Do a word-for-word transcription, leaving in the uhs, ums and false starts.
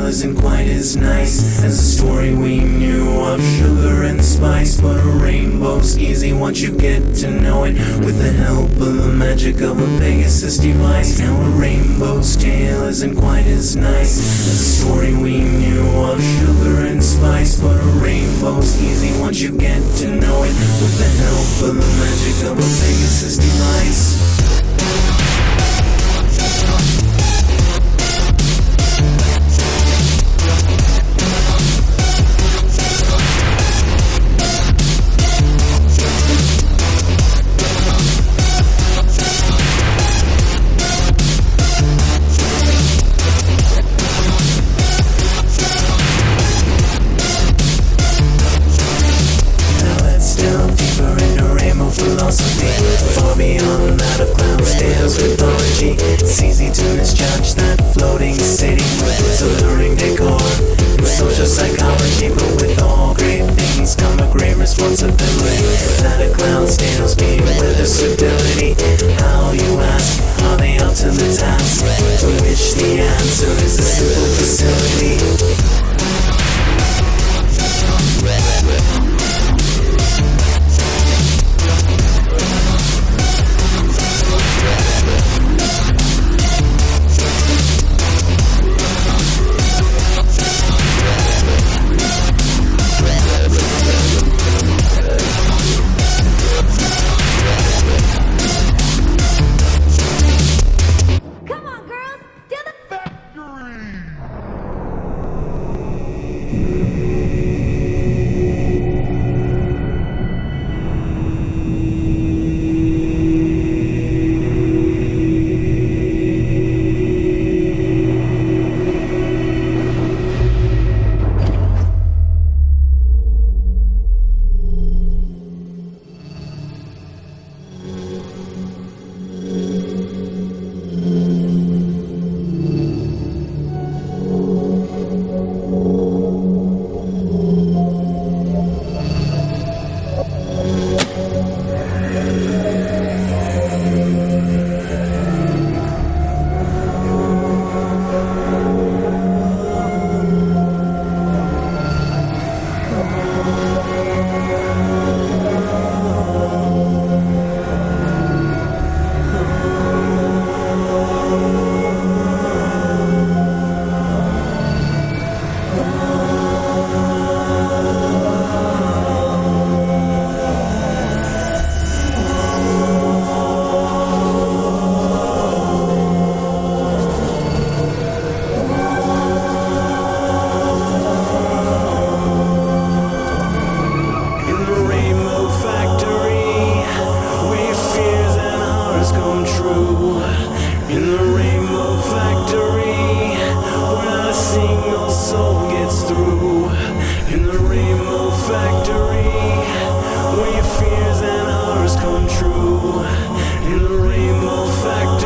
isn't quite as nice as the story we knew of sugar and spice. But a rainbow's easy once you get to know it, with the help of the magic of a Pegasus device. Now a rainbow's tale isn't quite as nice as the story we knew of sugar and spice. But a rainbow's easy once you get to know it, with the help of the magic of a Pegasus device. Far beyond that of Cloudsdale's mythology, it's easy to misjudge that floating city with its alluring decor and social psychology. But with all great things come a great responsibility. That of Cloudsdale's being with a stability. How, you ask, are they up to the task? To which the answer is a simple facility. Factory, where your fears and horrors come true. In the Rainbow Factory.